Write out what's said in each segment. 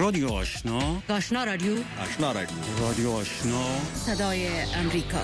رادیو آشنا، آشنا رادیو، آشنا رادیو، رادیو آشنا، صدای امریکا.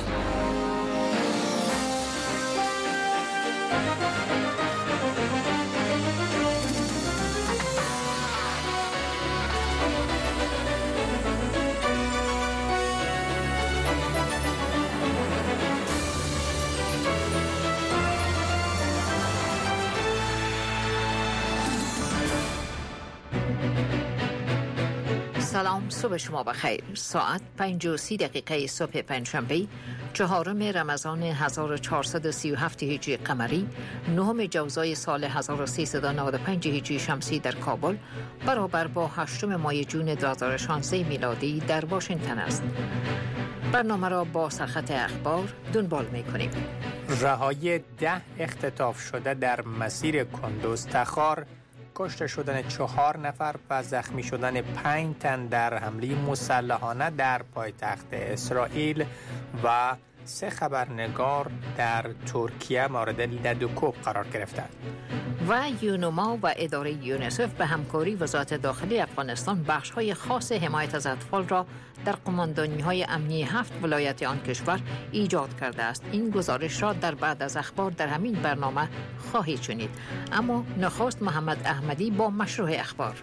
سلام، صبح شما بخیر. ساعت 5:30 صبح پنجشنبه 4 رمضان 1437 هجری قمری، 9 جوزای سال 1395 هجری شمسی در کابل برابر با 8 ماه جون 2016 میلادی در واشنگتن است. برنامه را با سرخط اخبار دنبال می‌کنیم. رهایی 10 اختطاف شده در مسیر کندوز تخار، کشته شدن 4 نفر و زخمی شدن 5 تن در حمله مسلحانه در پایتخت اسرائیل و 3 خبرنگار در ترکیه مورد لدوکوب قرار گرفتند. و یونوما و اداره یونیسف به همکاری وزارت داخلی افغانستان بخش‌های خاص حمایت از اطفال را در قماندانی‌های امنی 7 ولایت آن کشور ایجاد کرده است. این گزارش را در بعد از اخبار در همین برنامه خواهید شنید. اما نخست محمد احمدی با مشروع اخبار.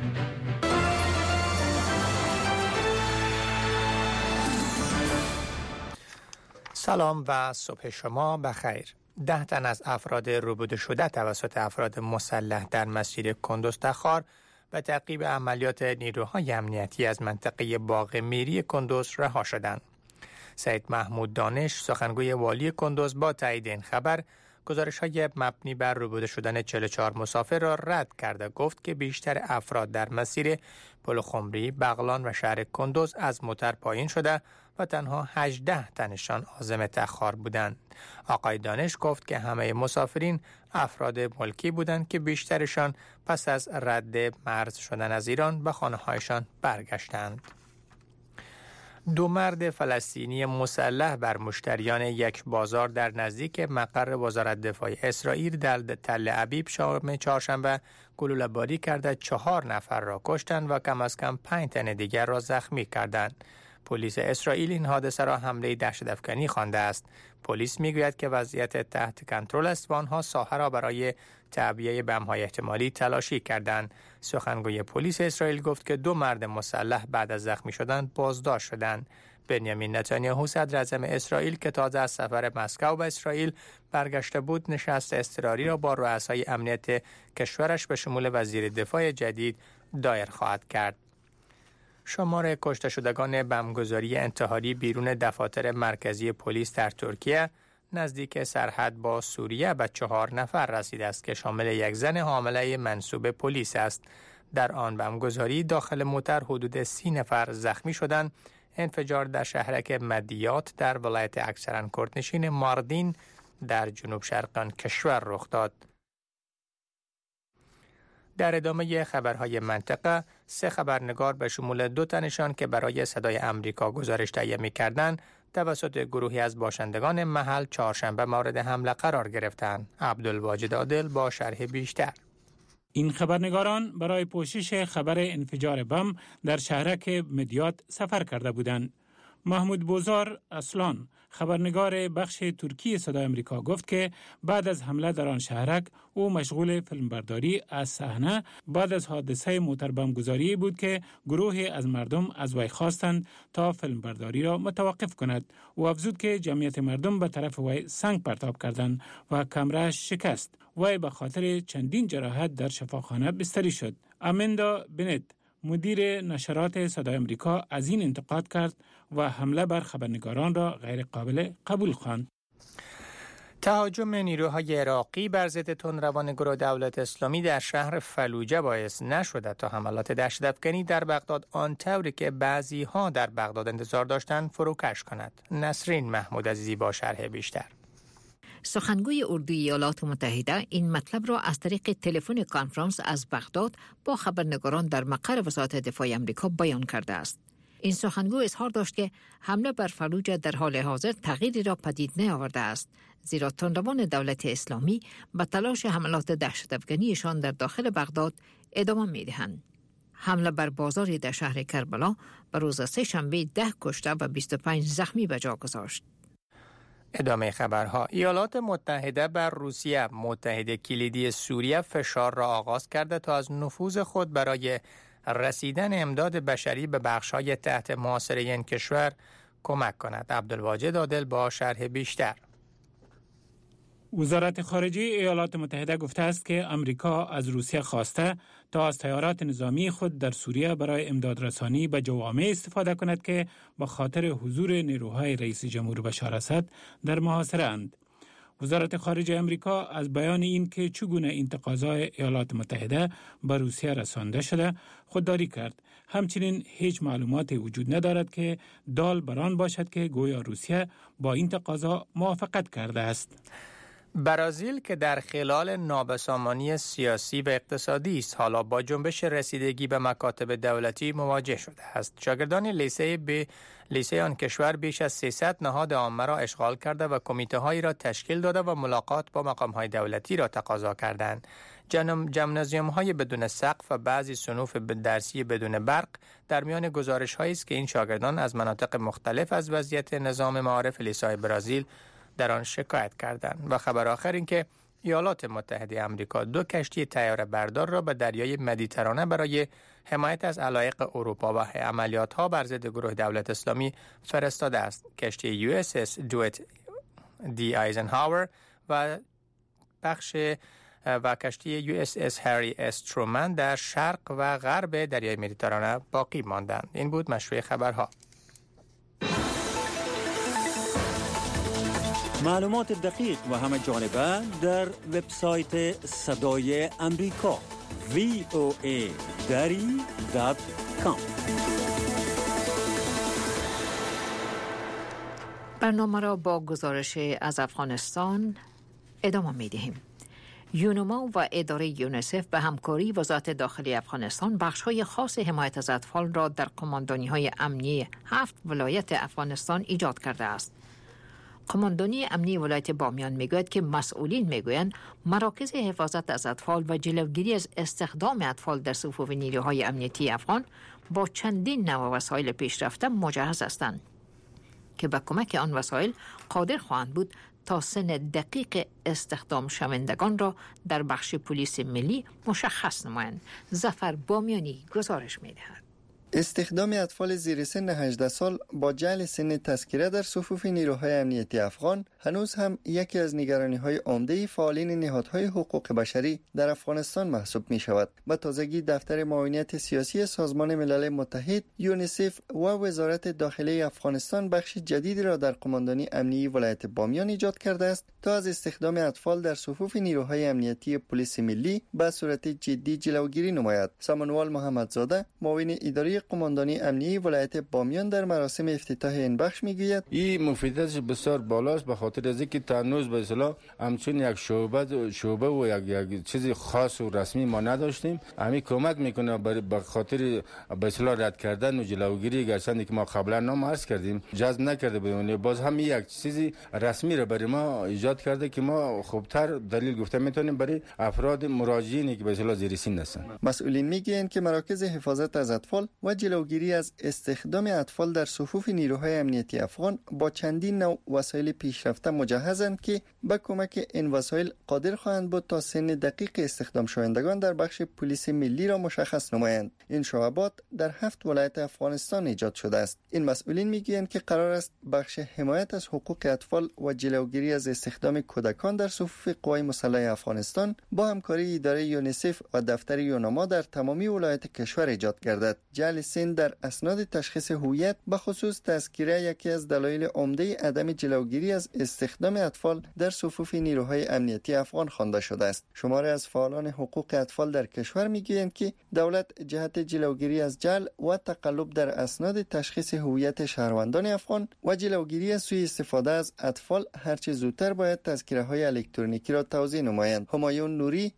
سلام و صبح شما بخیر. 10 تن از افراد ربوده شده توسط افراد مسلح در مسیر کندوز تخار و تعقیب عملیات نیروهای امنیتی از منطقه باغ میری کندوز رها شدند. سید محمود دانش، سخنگوی والی کندوز، با تایید این خبر گزارش‌های مبنی بر ربوده شدن 44 مسافر را رد کرده گفت که بیشتر افراد در مسیر پل خمری، بغلان و شهر کندوز از موتر پایین شده و تنها 18 تنشان عازم تخار بودند. آقای دانش گفت که همه مسافرین افراد ملکی بودند که بیشترشان پس از رد مرز شدن از ایران به خانه‌هایشان برگشتند. 2 مرد فلسطینی مسلح بر مشتریان یک بازار در نزدیک مقر وزارت دفاع اسرائیل در تل ابیب شام چهارشنبه گلوله‌باری کرده 4 نفر را کشتند و کم از کم 5 تن دیگر را زخمی کردند. پلیس اسرائیل این حادثه را حمله دهشت‌افکنی خوانده است. پلیس میگوید که وضعیت تحت کنترل است و آنها ساحه را برای تعبیه بمب‌های احتمالی تلاشی کردند. سخنگوی پلیس اسرائیل گفت که 2 مرد مسلح بعد از زخمی شدن بازداشت شدند. بنیامین نتانیاهو صدراعظم اسرائیل که تازه از سفر مسکو به اسرائیل برگشته بود، نشست اضطراری را با رؤسای امنیت کشورش به شمول وزیر دفاع جدید دایر خواهد کرد. شمار کشته شدگان بمبگذاری انتحاری بیرون دفاتر مرکزی پلیس در ترکیه نزدیک سرحد با سوریه به 4 نفر رسیده است که شامل یک زن حامله منسوب پلیس است. در آن بمبگذاری داخل موتر حدود 30 نفر زخمی شدند. انفجار در شهرک مدیات در ولایت اکثرا کردنشین ماردین در جنوب شرق کشور رخ داد. در ادامه خبرهای منطقه، 3 خبرنگار به شمول 2 تنشان که برای صدای امریکا گزارش تهیه می‌کردند، توسط گروهی از باشندگان محل چهارشنبه مورد حمله قرار گرفتند. عبدالواجد عادل با شرح بیشتر. این خبرنگاران برای پوشش خبر انفجار بم در شهرک مدیات سفر کرده بودند. محمود بوزار اصلان، خبرنگار بخش ترکی صدای امریکا، گفت که بعد از حمله در آن شهرک او مشغول فیلمبرداری از صحنه بعد از حادثه موتر بمبگذاری بود که گروهی از مردم از وی خواستند تا فیلمبرداری را متوقف کند. او افزود که جمعیت مردم به طرف وی سنگ پرتاب کردند و کمرش شکست. وی به خاطر چندین جراحت در شفاخانه بستری شد. امندا بنت، مدیر نشرات صدای امریکا، از این انتقاد کرد و حمله بر خبرنگاران را غیر قابل قبول خواند. تهاجم نیروهای عراقی بر ضد تندروان گروه دولت اسلامی در شهر فلوجه باعث نشده تا حملات دهشت‌افکنی در بغداد آنطوری که بعضی‌ها در بغداد انتظار داشتند فروکش کند. نسرین محمود عزیزی با شرح بیشتر. سخنگوی اردوی ایالات متحده این مطلب را از طریق تلفن کنفرانس از بغداد با خبرنگاران در مقر وزارت دفاع آمریکا بیان کرده است. این سخنگو اظهار داشت که حمله بر فلوجه در حال حاضر تغییری را پدید نیاورده است، زیرا تندروان دولت اسلامی به تلاش حملات دهشت‌افکنیشان در داخل بغداد ادامه می‌دهند. حمله بر بازاری در شهر کربلا به روز سه‌شنبه 10 کشته و 25 زخمی به جا گذاشت. ادامه خبرها. ایالات متحده بر روسیه، متحد کلیدی سوریه، فشار را آغاز کرده تا از نفوذ خود برای رسیدن امداد بشری به بخش‌های تحت محاصره این کشور کمک کند. عبدالواجد عادل با شرح بیشتر. وزارت خارجه ایالات متحده گفته است که امریکا از روسیه خواسته تا از تیارات نظامی خود در سوریه برای امدادرسانی به جوامع استفاده کند که به خاطر حضور نیروهای رئیس جمهور بشار اسد در محاصره اند. وزارت خارجه امریکا از بیان این که چگونه این تقاضای ایالات متحده به روسیه رسانده شده خودداری کرد. همچنین هیچ معلوماتی وجود ندارد که دال بر آن باشد که گویا روسیه با این تقاضا موافقت کرده است. برزیل که در خلال نابسامانی سیاسی و اقتصادی است، حالا با جنبش رسیدگی به مکاتب دولتی مواجه شده است. شاگردان لیسه آن کشور بیش از 300 نهاد عامه را اشغال کرده و کمیته هایی را تشکیل داده و ملاقات با مقام های دولتی را تقاضا کردند. جمنازیوم های بدون سقف و بعضی صنوف درسی بدون برق در میان گزارش هایی است که این شاگردان از مناطق مختلف از وضعیت نظام معارف لیسه برزیل در آن شکایت کردند. و خبر آخر این که ایالات متحده آمریکا 2 کشتی طیاره بردار را به دریای مدیترانه برای حمایت از علایق اروپا و عملیات‌ها بر ضد گروه دولت اسلامی فرستاده است. کشتی USS دویت دی آیزنهاور و کشتی USS هری اس ترومن در شرق و غرب دریای مدیترانه باقی ماندند. این بود مشروع خبرها. معلومات دقیق و همه جانبه در وبسایت صدای امریکا voa.com. برنامه را با گزارش از افغانستان ادامه می دهیم. یونما و اداره یونیسف به همکاری وزارت داخلی افغانستان بخش‌های خاص حمایت از اطفال را در کماندانی‌های امنی 7 ولایت افغانستان ایجاد کرده است. کماندانی امنی ولایت بامیان میگوید که مسئولین میگویند مراکز حفاظت از اطفال و جلوگیری از استخدام اطفال در صفوف نیروهای امنیتی افغان با چندین نوع وسایل پیشرفته مجهز هستند که به کمک آن وسایل قادر خواهند بود تا سن دقیق استخدام شوندگان را در بخش پلیس ملی مشخص نمایند. ظفر بامیانی گزارش می‌دهد. استخدام اطفال زیر سن 18 سال با جعل سن تذکره در صفوف نیروهای امنیتی افغان هنوز هم یکی از نگرانی‌های عمده فعالین نهادهای حقوق بشری در افغانستان محسوب می‌شود. به تازگی دفتر معاونت سیاسی سازمان ملل متحد، یونیسف و وزارت داخلی افغانستان بخش جدیدی را در قماندانی امنی ولایت بامیان ایجاد کرده است تا از استخدام اطفال در صفوف نیروهای امنیتی پلیس ملی به صورت جدی جلوگیری نماید. سامانوال محمدزاده، معاون اداری قماندانی امنی ولایت بامیان در مراسم افتتاح این بخش میگوید این مفیدیتش بسیار بالاست به خاطر از اینکه تنوز به اصطلاح همچون یک شعبه و یک چیز خاص و رسمی ما نداشتیم. همین کمک میکنه به خاطر به اصطلاح رد کردن و جلوگیری گرچند که ما قبلا نام عرض کردیم جذب نکرده بودیم، باز هم یک چیزی رسمی را برای ما ایجاد کرده که ما خوبتر دلیل گفته میتونیم برای افراد مراجعینی که به اصطلاح زیر سن هستند. مسئولین میگن که مراکز حفاظت از اطفال و جلوگیری از استخدام اطفال در صفوف نیروهای امنیتی افغان با چندین نوع وسایل پیشرفته مجهزند که به کمک این وسایل قادر خواهند بود تا سن دقیق استخدام شوندگان در بخش پلیس ملی را مشخص نمایند. این شعبات در 7 ولایت افغانستان ایجاد شده است. این مسئولین میگویند که قرار است بخش حمایت از حقوق اطفال و جلوگیری از استخدام کودکان در صفوف قوای مسلح افغانستان با همکاری اداره یونیسف و دفتر یونما در تمامی ولایت کشور ایجاد گردد. جعل سن در اسناد تشخیص هویت به خصوص تذکره یکی از دلایل عمده عدم جلوگیری از استخدام اطفال در صفوف نیروهای امنیتی افغان خوانده شده است. شماری از فعالان حقوق اطفال در کشور میگویند که دولت جهت جلوگیری از جعل و تقلب در اسناد تشخیص هویت شهروندان افغان و جلوگیری از سوء استفاده از اطفال هرچه زودتر باید تذکره‌های الکترونیکی را توزیع نمایند. همایون نوری،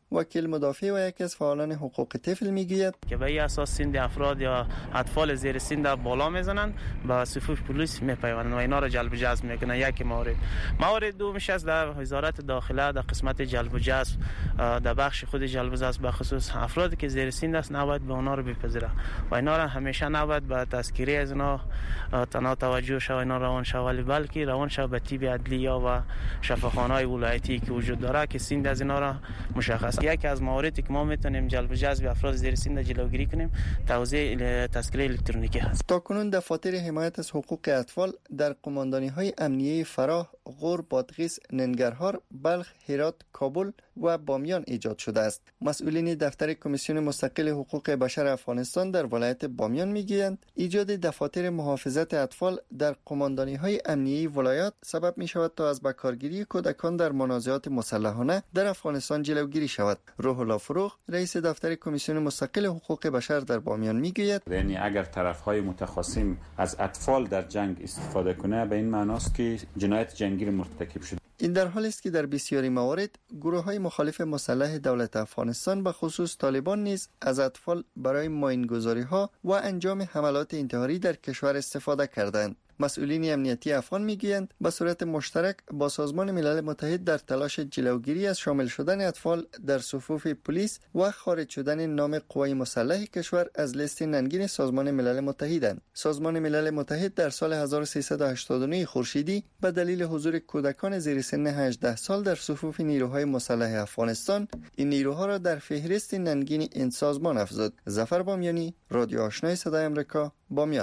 وکیل مدافع و یکی از فعالان حقوق طفل میگوید که به این اساس سن افراد یا اطفال زیر سن بالا میزنن با صفوف پلیس میپیوندن و اینا را جلب و جذب میکنن. یک مورد دومش از در وزارت داخله در قسمت جلب و جذب در بخش خود جلب و جذب به خصوص افرادی که زیر سن است نباید به اونا رو بپذیره و اینا را همیشه نباید به تذکیره از اینا تنها توجه شو اینا روان شو، ولی بلکه روان شو به تیب عدلی یا و شفاخانه‌های ولایتی که وجود داره که سن از اینا را مشخص. یکی از مواردی که ما میتونیم جلب و جذب افراد زیر سن جلوگیری کنیم توزیع تذکره الکترونیکی هست. تاکنون دفاتر حمایت از حقوق اطفال در قماندانی‌های امنیه فراه، غور، بادغیس، ننگرهار، بلخ، هرات، کابل و بامیان ایجاد شده است. مسئولین دفتر کمیسیون مستقل حقوق بشر افغانستان در ولایت بامیان میگویند ایجاد دفاتر محافظت اطفال در قماندانی‌های امنیه ولایات سبب می‌شود تا از بکارگیری کودکان در منازعات مسلحانه در افغانستان جلوگیری شود. روح الله فروغ، رئیس دفتر کمیسیون مستقل حقوق بشر در بامیان میگوید یعنی اگر طرف‌های متخاصم از اطفال در جنگ استفاده کنه به این معناست که جنایت جنگی مرتکب شده. این در حالی است که در بسیاری موارد گروه‌های مخالف مسلح دولت افغانستان به خصوص طالبان نیز از اطفال برای ماین‌گذاری‌ها و انجام حملات انتحاری در کشور استفاده کردند. مسئولین امنیتی افغان میگویند به صورت مشترک با سازمان ملل متحد در تلاش جلوگیری از شامل شدن اطفال در صفوف پلیس و خارج شدن نام قوای مسلح کشور از لیست ننگین سازمان ملل متحدند. سازمان ملل متحد در سال 1389 خورشیدی به دلیل حضور کودکان زیر سن 18 سال در صفوف نیروهای مسلح افغانستان این نیروها را در فهرست ننگین این سازمان افزود. ظفر بامیانی، رادیو آشنای صدای آمریکا، بامیان.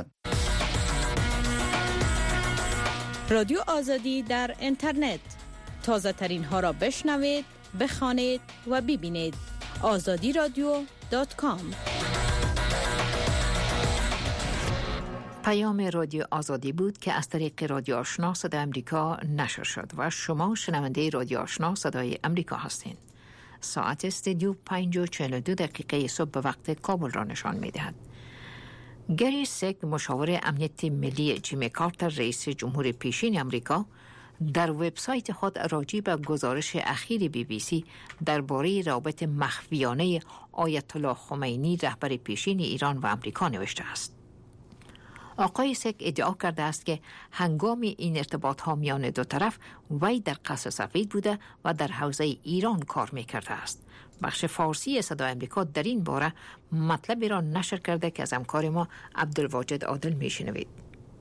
رادیو آزادی در اینترنت، تازه ترین ها را بشنوید، بخوانید و ببینید. azadiradio.com. پیام رادیو آزادی بود که از طریق رادیو آشنا صدای امریکا نشر شد و شما شنونده رادیو آشنا صدای امریکا هستین. ساعت استودیو 5:42 صبح به وقت کابل را نشان می‌دهد. گری سک، مشاور امنیت ملی جیمی کارتر، رئیس جمهور پیشین امریکا، در وبسایت خود راجع به گزارش اخیر BBC درباره رابط مخفیانه آیت الله خمینی، رهبر پیشین ایران و امریکا نوشته است. آقای سک ادعا کرده است که هنگام این ارتباط‌ها میان دو طرف وی در قصر سفید بوده و در حوزه ایران کار می‌کرده است. بخش فارسی صدای امریکا در این باره مطلبی را نشر کرده که از همکار ما عبدالواجد عادل میشنوید.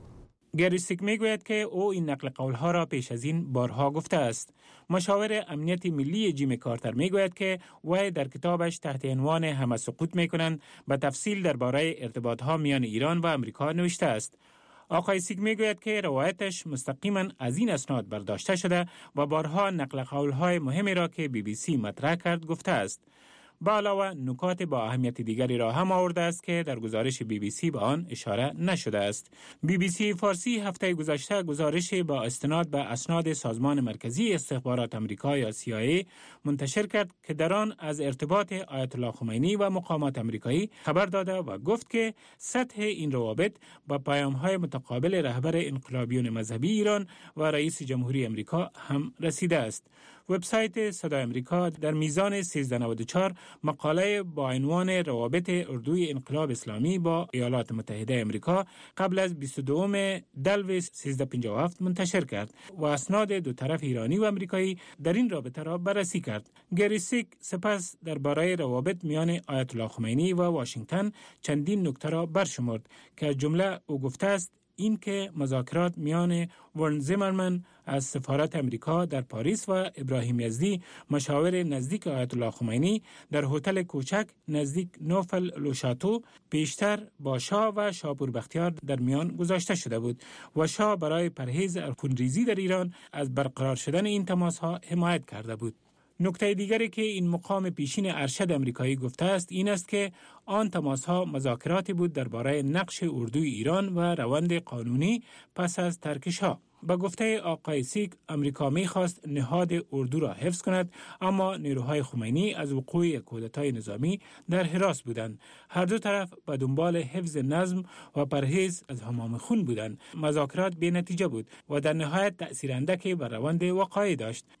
گری سک میگوید که او این نقل قولها را پیش از این بارها گفته است. مشاور امنیت ملی جیمی کارتر میگوید که وی در کتابش تحت عنوان همه سقوط میکنند به تفصیل درباره ارتباطها میان ایران و امریکا نوشته است. آقای سیک میگوید که روایتش مستقیما از این اسناد برداشته شده و بارها نقل قولهای مهمی را که BBC مطرح کرد گفته است. با علاوه نکات با اهمیت دیگری را هم آورده است که در گزارش BBC به آن اشاره نشده است. BBC فارسی هفته گذشته گزارش با استناد به اسناد سازمان مرکزی استخبارات آمریکا یا CIA منتشر کرد که در آن از ارتباط آیت الله خمینی و مقامات آمریکایی خبر داده و گفت که سطح این روابط با پیام‌های متقابل رهبر انقلابیون مذهبی ایران و رئیس جمهوری آمریکا هم رسیده است. وبسایت صدای آمریکا در میزان 1394 مقاله با عنوان روابط اردوی انقلاب اسلامی با ایالات متحده آمریکا قبل از 22 دلو 1357 منتشر کرد و اسناد دو طرف ایرانی و آمریکایی در این رابطه را بررسی کرد. گری سیک سپس درباره روابط میان آیت الله خمینی و واشنگتن چندین نکته را برشمرد که از جمله او گفته است این که مذاکرات میان ورن زیمرمن از سفارت امریکا در پاریس و ابراهیم یزدی، مشاور نزدیک آیت الله خمینی، در هتل کوچک نزدیک نوفل لوشاتو پیشتر با شاه و شاپور بختیار در میان گذاشته شده بود و شاه برای پرهیز از خونریزی در ایران از برقرار شدن این تماس‌ها حمایت کرده بود. نکته دیگری که این مقام پیشین ارشد امریکایی گفته است این است که آن تماس‌ها مذاکراتی بود درباره نقش اردوی ایران و روند قانونی پس از ترک شاه. با گفته آقای سیک، امریکا می‌خواست نهاد اردو را حفظ کند، اما نیروهای خمینی از وقوع یک کودتای نظامی در حراس بودند. هر دو طرف به دنبال حفظ نظم و پرهیز از حمام خون بودند. مذاکرات بی نتیجه بود و در نهایت تأثیر اندکی بر روند وقایع داشت.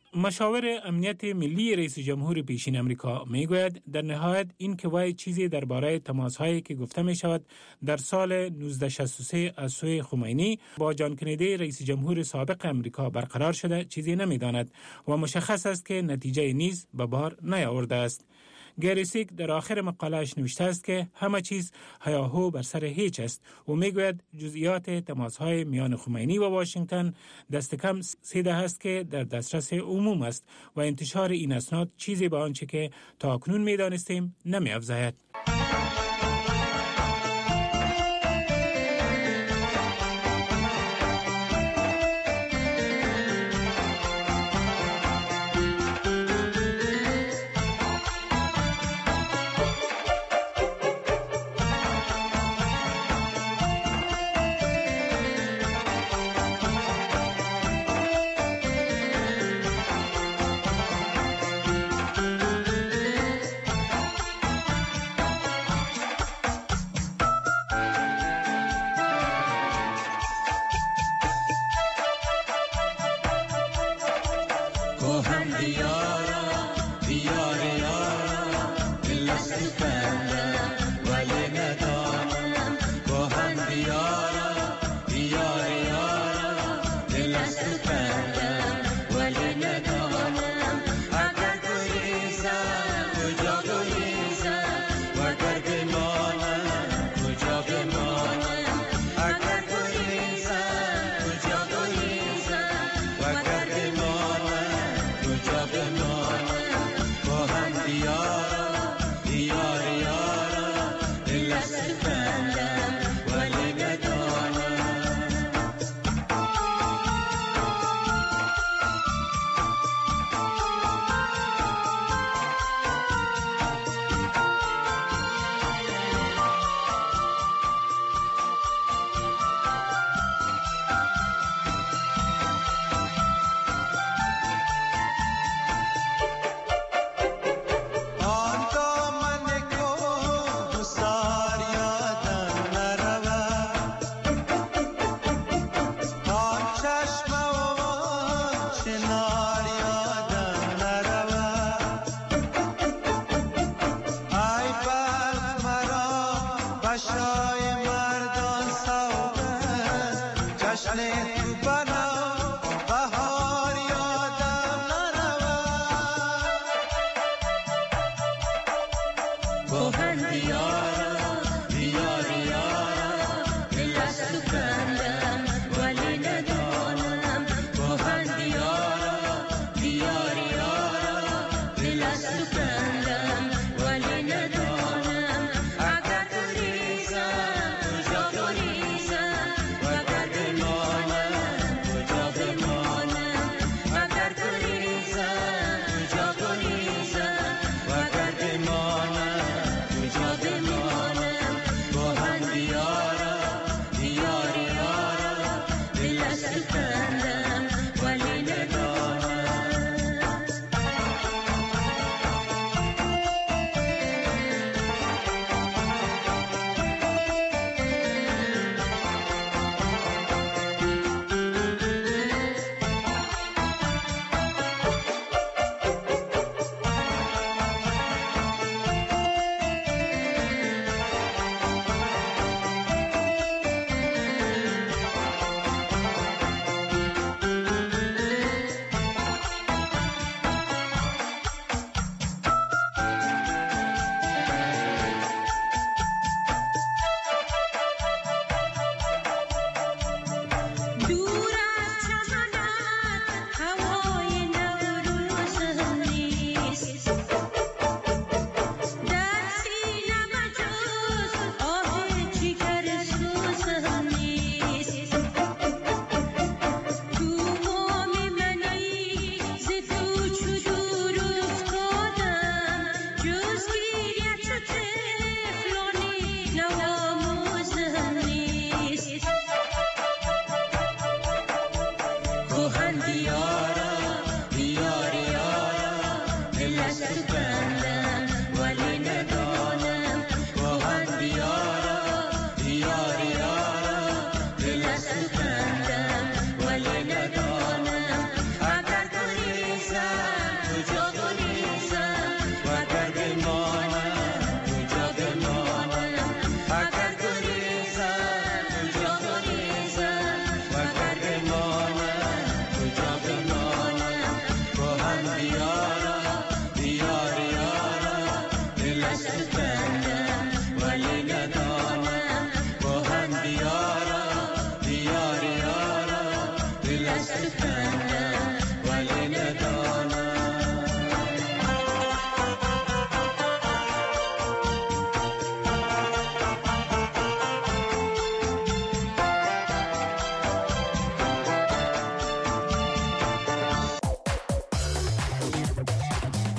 مشاور امنیت ملی رئیس جمهور پیشین امریکا میگوید در نهایت این که وای چیزی درباره تماس‌هایی که گفته می شود در سال 1963 از سوی خمینی با جان کندی رئیس جمهور سابق امریکا برقرار شده چیزی نمی‌داند و مشخص است که نتیجه نیز به بار نیاورده است. گری سیک در آخر مقاله‌اش نوشته است که همه چیز هیاهو بر سر هیچ است و میگوید جزئیات تماس‌های میان خمینی و واشنگتن دست کم 13 است که در دسترس عموم است و انتشار این اسناد چیزی به آنچه که تا اکنون می‌دانستیم نمی‌افزاید.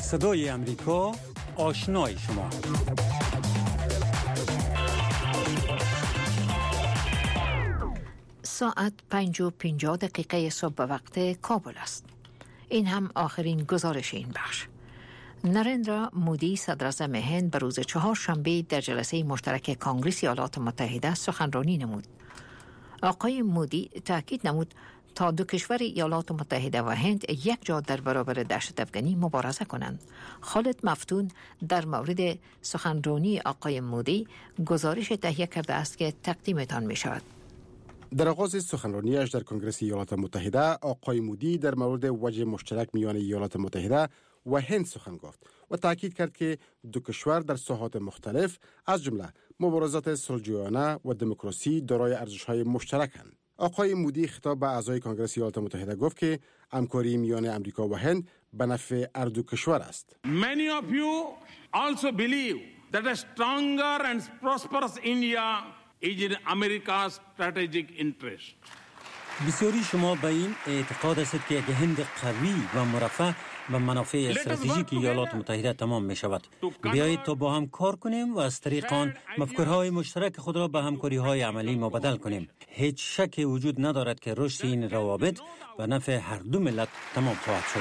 صدای امریکا، آشنای شما. ساعت 5:50 صبح به وقت کابل است. این هم آخرین گزارش این بخش. نریندرا مودی صدراعظم هند به روز چهارشنبه در جلسه مشترک کنگره ایالات متحده سخنرانی نمود. آقای مودی تاکید نمود تا دو کشور ایالات متحده و هند یک جا در برابر دهشت افغانی مبارزه کنند. خالد مفتون در مورد سخنرانی آقای مودی گزارش تهیه کرده است که تقدیمتان می شود. در آغاز سخنرانیش در کنگره ایالات متحده، آقای مودی در مورد وجه مشترک میان ایالات متحده و هند سخن گفت و تاکید کرد که دو کشور در ساحات مختلف از جمله مبارزات صلح‌جویانه و دموکراسی دارای ارزش‌های مشترکند. آقای مودی خطاب به اعضای کنگره ایالات متحده گفت که همکاری میان امریکا و هند به نفع هر دو کشور است. Many of you also believe that a stronger and prosperous India is in America's strategic interest. بسیاری شما به این اعتقاد هستید که یک هند قوی و مرفه به منافع استراتژیک ایالات متحده تمام می شود. بیایید تا با هم کار کنیم و از طریق آن مفکورهای مشترک خود را به همکاری‌های عملی مبدل کنیم. هیچ شکی وجود ندارد که رشد این روابط به نفع هر دو ملت تمام خواهد شد.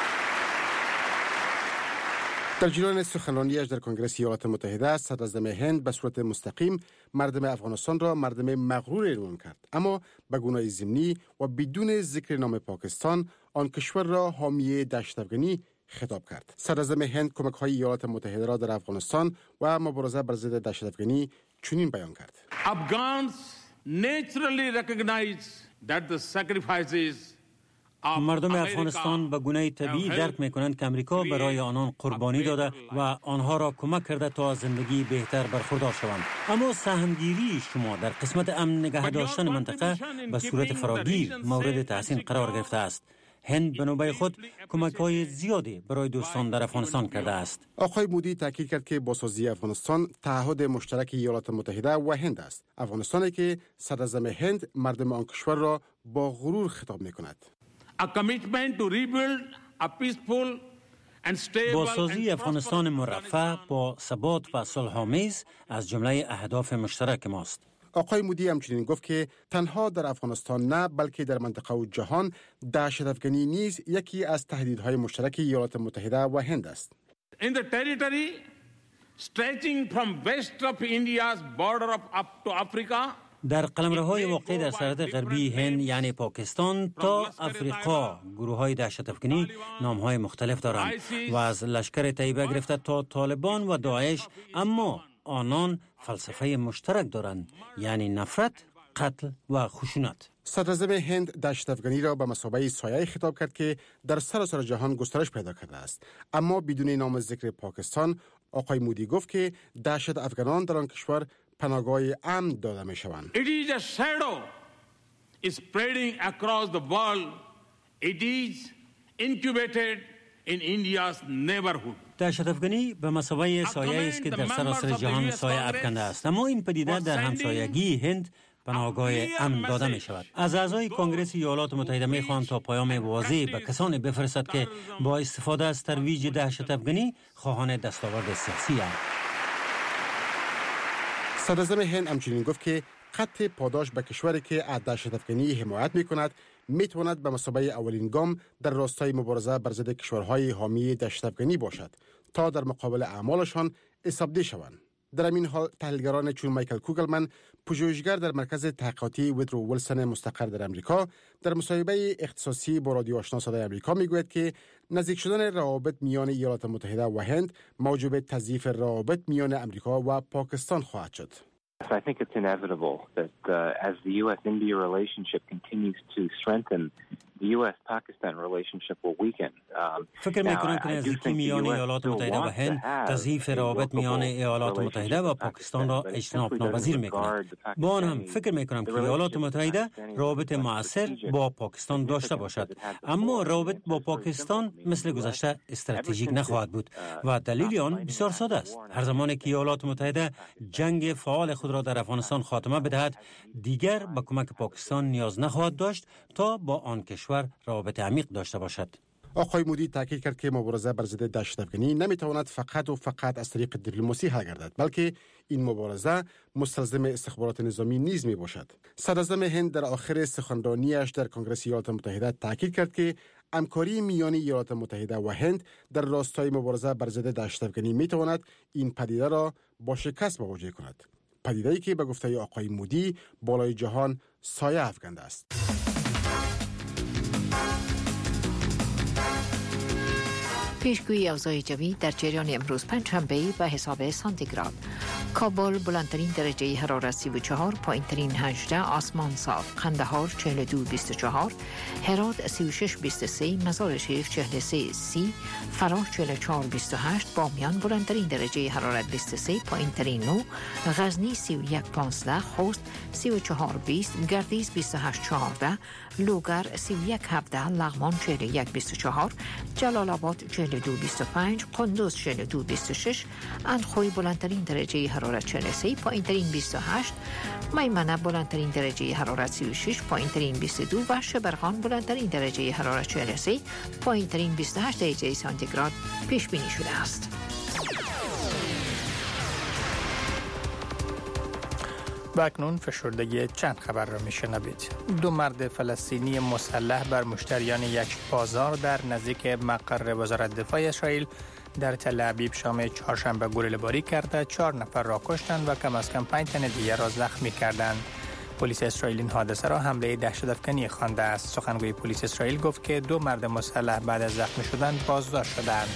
در جریان سخنرانیش در کنگره ایالات متحده، صدراعظم هند به صورت مستقیم مردم افغانستان را مردم مغرور اعلام کرد، اما به گونه ضمنی و بدون ذکر نام پاکستان آن کشور را حامی دهشت افغانی خطاب کرد. صدراعظم هند کمک‌های ایالات متحده را در افغانستان و مبارزه بر ضد دهشت افغانی چنین بیان کرد: Afghans naturally recognize that the sacrifices مردم افغانستان به گونه طبیعی درک می‌کنند که امریکا برای آنان قربانی داده و آنها را کمک کرده تا زندگی بهتر برخوردار شوند. اما سهمگیری شما در قسمت امن نگه داشتن منطقه به صورت فراگیر مورد تحسین قرار گرفته است. هند به نوبه خود کمک‌های زیادی برای دوستان در افغانستان کرده است. آقای مودی تاکید کرد که بازسازی افغانستان تعهد مشترک ایالات متحده و هند است. افغانستانی که صدراعظم هند مردم آن کشور را با غرور خطاب می‌کند. بازسازی افغانستان مرفه با ثبات و صلح‌آمیز از جمله اهداف مشترک ماست. آقای مودی همچنین گفت که تنها در افغانستان نه بلکه در منطقه و جهان دهشت افغانی نیز یکی از تهدیدهای مشترک ایالات متحده و هند است. In the territory stretching from west of India's border up to Africa در قلمروهای واقع در سرحد غربی هند یعنی پاکستان تا افریقا گروه‌های دهشت افغانی نام‌های مختلف دارند و از لشکر طیبه گرفته تا طالبان و داعش، اما آنان فلسفه مشترک دارند، یعنی نفرت، قتل و خشونت. صدراعظم هند دهشت افغانی را به مثابه سایه خطاب کرد که در سراسر جهان گسترش پیدا کرده است، اما بدون نام ذکر پاکستان. آقای مودی گفت که دهشت افغانان در آن کشور پناهگاه امن داده می شوند. It is a shadow spreading across the world. It is incubated in India's neighborhood. دهشت افغانی به مثابه سایه است که در سراسر جهان سایه افکنده است، اما این پدیده در همسایگی هند پناهگاه امن داده می شود. از اعضای کنگره ایالات متحده می خواهم تا پیام واضح به کسانی بفرستد که با استفاده از ترویج دهشت افغانی خواهان دستاورد سیاسی اند. صدراعظم هند همچنین گفت که خط پاداش به کشوری که از دهشت افغانی حمایت می کند می تواند به مثابه اولین گام در راستای مبارزه بر ضد کشورهای حامی دهشت افغانی باشد تا در مقابل اعمالشان استبداد شوند. در این حال تحلیلگران چون مایکل کوگلمن، پژوهشگر در مرکز تحقیقاتی وودرو ویلسون مستقر در امریکا، در مصاحبه اختصاصی با رادیو آشنا صدای امریکا میگوید که نزدیک شدن روابط میان ایالات متحده و هند موجب تضعیف روابط میان امریکا و پاکستان خواهد شد. I think it's inevitable that as the U.S.-India relationship continues to strengthen, the U.S.-Pakistan relationship will weaken. فکر می‌کنم که نزدیکی میان ایالات متحده و هند تضعیف روابط میان ایالات متحده و پاکستان را اجتناب ناپذیر می‌کند. با آن هم فکر می‌کنم که ایالات متحده روابط مؤثر با پاکستان داشته باشد، اما روابط با پاکستان مثل گذشته استراتژیک نخواهد بود و دلیل آن بسیار ساده است. هر زمانی که ایالات متحده جنگ فعال خود را در افغانستان خاتمه بدهد، دیگر به کمک پاکستان نیاز نخواهد داشت تا با آن کشور روابط عمیق داشته باشد. آقای مودی تاکید کرد که مبارزه بر ضد دهشت‌افکنی نمیتواند فقط از طریق دیپلماسی حل گردد، بلکه این مبارزه مستلزم استخبارات نظامی نیز می باشد. صدراعظم هند در آخر سخنرانیش در کنگره ایالات متحده تاکید کرد که همکاری میان ایالات متحده و هند در راستای مبارزه بر ضد دهشت‌افکنی میتواند این پدیده را با شکست مواجه کند. پدیده‌ای که به گفته آقای مودی بالای جهان سایه افکنده است. پیشگویی اوضاع جوی در جریان امروز پنجشنبه به حساب سانتیگراد. کابل بلندترین درجه حرارت 34، پایینترین 18، آسمان صاف. قندهار 42-24، هرات 36-23، مزار شریف 43-30، فراه 44-28، بامیان بلندترین درجه حرارت 23، پایینترین 9، غزنی 31-15، خوست 34-20، گردیز 28-14، لوگر 31-17، لغمان 41-24، جلال آباد 42-25، قندوز 42-26، اندخوی بلندترین درجه حرارت 43، پایینترین 28، میمنه بلندترین درجه حرارت 36، پایینترین 22 و شبرغان بلندترین درجه حرارت 43، پایینترین 28 درجه سانتیگراد پیش بینی شده است. و اکنون فشردگی چند خبر را میشنوید. 2 مرد فلسطینی مسلح بر مشتریان یک بازار در نزدیک مقر وزارت دفاع اسرائیل در تل ابیب شام چهارشنبه گلوله‌باری کرده 4 نفر را کشتند و کم از کم 5 تن دیگر را زخمی کردند. پلیس اسرائیل این حادثه را حمله دهشت‌افکنی خوانده است. سخنگوی پلیس اسرائیل گفت که 2 مرد مسلح بعد از زخمی شدن بازداشت شدند.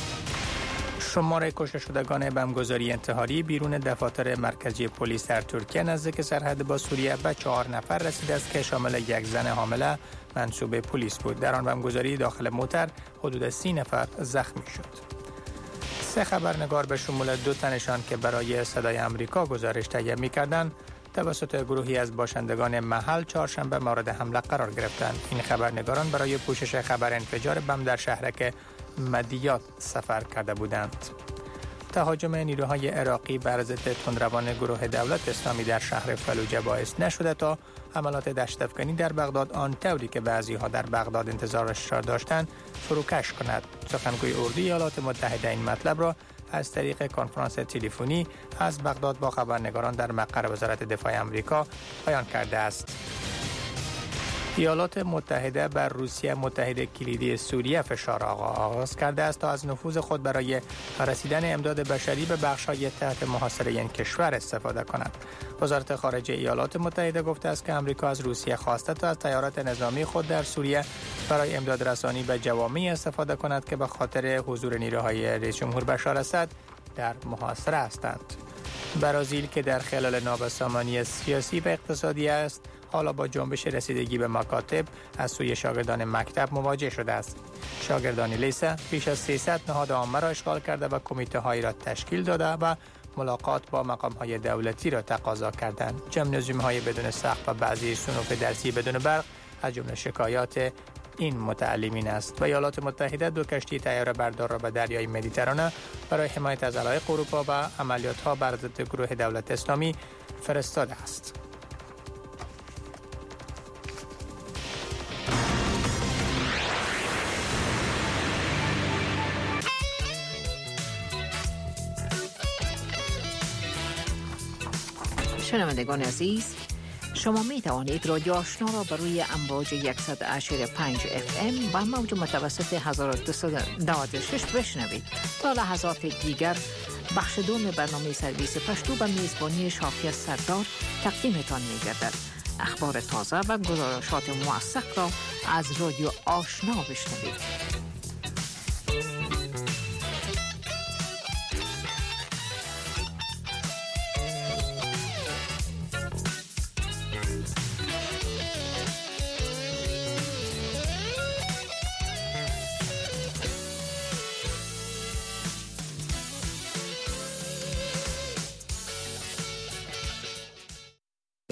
شمار کشته شدگان بمبگذاری انتحاری بیرون دفاتر مرکزی پلیس در ترکیه نزدیک سرحد با سوریه به 4 نفر رسیده است که شامل یک زن حامله منصوب پلیس بود. در آن بمبگذاری داخل موتر حدود 30 نفر زخمی شد. 3 خبرنگار به شمول 2 تنشان که برای صدای آمریکا گزارش تهیه می‌کردند توسط گروهی از باشندگان محل چهارشنبه مورد حمله قرار گرفتند. این خبرنگاران برای پوشش خبر انفجار بم در شهرک مدیات سفر کرده بودند. تهاجم نیروهای عراقی بر ضد تندروان گروه دولت اسلامی در شهر فلوجه باعث نشده تا حملات دهشت‌افکنی در بغداد آنطوری که بعضی‌ها در بغداد انتظارش را داشتند فروکش کند. سخنگوی اردوی ایالات متحده این مطلب را از طریق کنفرانس تلفنی از بغداد با خبرنگاران در مقر وزارت دفاع آمریکا بیان کرده است. ایالات متحده بر روسیه متحد کلیدی سوریه فشار آغاز کرده است تا از نفوذ خود برای رسیدن امداد بشری به بخش‌های تحت محاصره این کشور استفاده کند. وزارت خارجه ایالات متحده گفته است که آمریکا از روسیه خواسته تا از تیارات نظامی خود در سوریه برای امداد رسانی به جوامعی استفاده کند که به خاطر حضور نیروهای رئیس جمهور بشار اسد در محاصره هستند. برزیل که در خلال نابسامانی سیاسی و اقتصادی است، حالا با جنبش رسیدگی به مکاتب از سوی شاگردان مکتب مواجه شده است. شاگردان لیسه بیش از 300 نهاد عامه را اشغال کرده و کمیته هایی را تشکیل داده و ملاقات با مقام های دولتی را تقاضا کردند. جمنازیوم های بدون سقف و بعضی صنوف درسی بدون برق از جمله شکایات این متعلمین است. و ایالات متحده 2 کشتی طیاره بردار را به دریای مدیترانه برای حمایت از علایق اروپا و عملیات ها بر ضد گروه دولت اسلامی فرستاده است. شنوندگان عزیز، شما می توانید رادیو آشنا را بر روی امواج 100.5 FM و موج متوسط 1296 بشنوید. تا لحظات دیگر بخش دوم برنامه سرویس پشتو به میزبانی شافی سردار تقدیمتان می گردد. اخبار تازه و گزارشات موثق را از رادیو آشنا بشنوید.